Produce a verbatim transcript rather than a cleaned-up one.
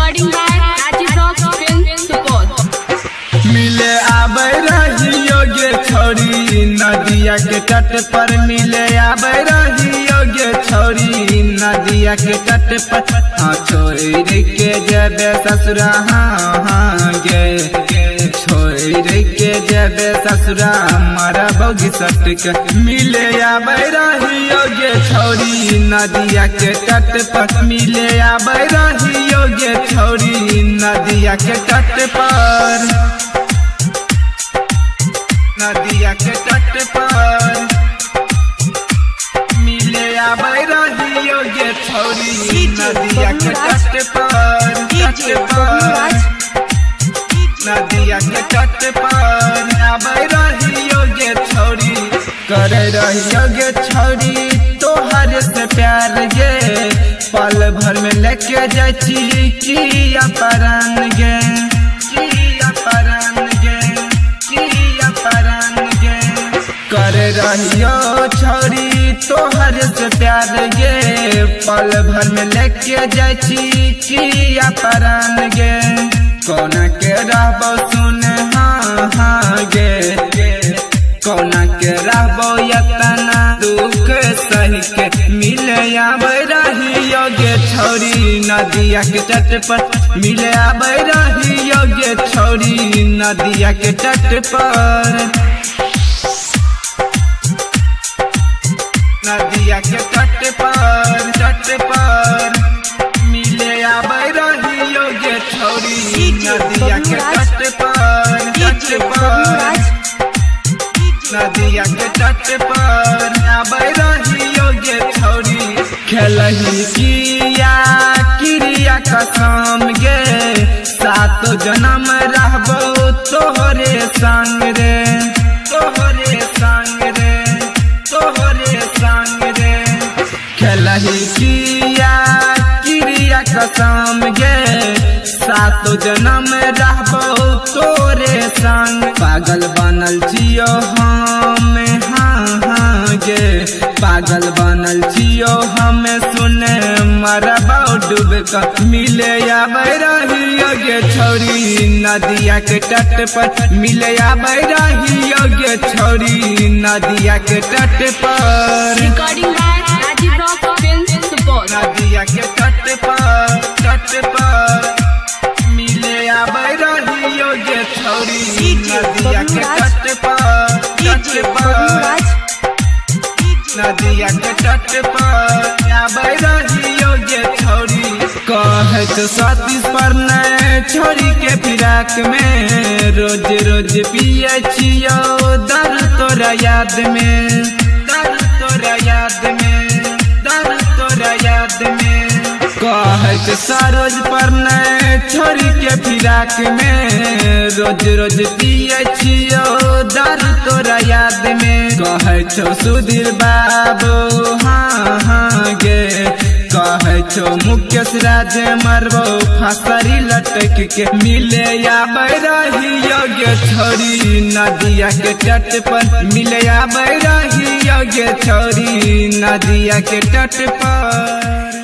Recording by Rajiv Rock Film Support. मिले आबै रहियो गे छोरी नदिया के तट पर मिले आबै रहियो गे छोरी नदिया के तट पर हाँ छोरी के जबे ससुरा हाँ हाँ गे छोरी के जबे ससुरा हमारा बगी सट के मिले आबै रहियो गे छोरी नदिया के तट पर मिले आबै रहियो गे छोरी नदिया के तट पर नदिया के तट पर मिले आबै रहियो गे छोरी नदिया के तट पर तट पर नदिया के तट पर आबै रहियो गे छोरी करे रहियो गे छोरी तोहर से प्यार गे पल भर में लेके जाय छी किया परान गे किया परान गे किया परान गे करे रहियो छोरी तोहर से प्यार गे पल भर में लेके जाय छी किया परान गे कौना के रहबो सुन हाँ हाँ गे कौना के रहबो यतना दुख सही के मिले आबै रहियो गे छोरी नदिया के तट पर मिले आबै रहियो गे छोरी नदिया के तट पर नदिया के तट पर तट पर मिले आबै रहियो गे छोरी नदिया के तट पर तट पर नदिया के तट पर आबै रहियो गे छोरी खेलही किया क्रिया कसम गे सातो जन्म रहबो तोहरे संग रे तोहरे संग रे तोहरे संग रे खेलही किया क्रिया कसम गे सातो जन्म रहबो तोरे संग पागल बनल छियो हम हाँ हाँ गे पागल बनल छियो हम सुने मरबो डूब कर मिले आबै रहियो गे छोरी नदिया के तट पर मिले आबै रहियो गे छोरी नदिया के तट पर Recording by Rajiv Rock Film Support. नदिया के तट पर तट पर मिले आबै रहियो गे छोरी नदिया के तट पर तट पर नदिया के तट पर आबै रहियो गे छोरी कहत सतीश पर नै छोरी के फिराक में रोज रोज पिए छियो दर तोरा याद में दर तोरा याद में दर तोरा याद में कहत सरोज पर नै छोरी के फिराक में रोज रोज पिए छियो दर तोरा याद में कहै छौ सुधीर बाबू हाँ हाँ गे कहै छौ मुकेश राज मरबो फांसरी लटक के मिले आबै रहियो गे छोरी नदिया के तट पर मिले आबै रहियो गे छोरी नदिया के तट पर।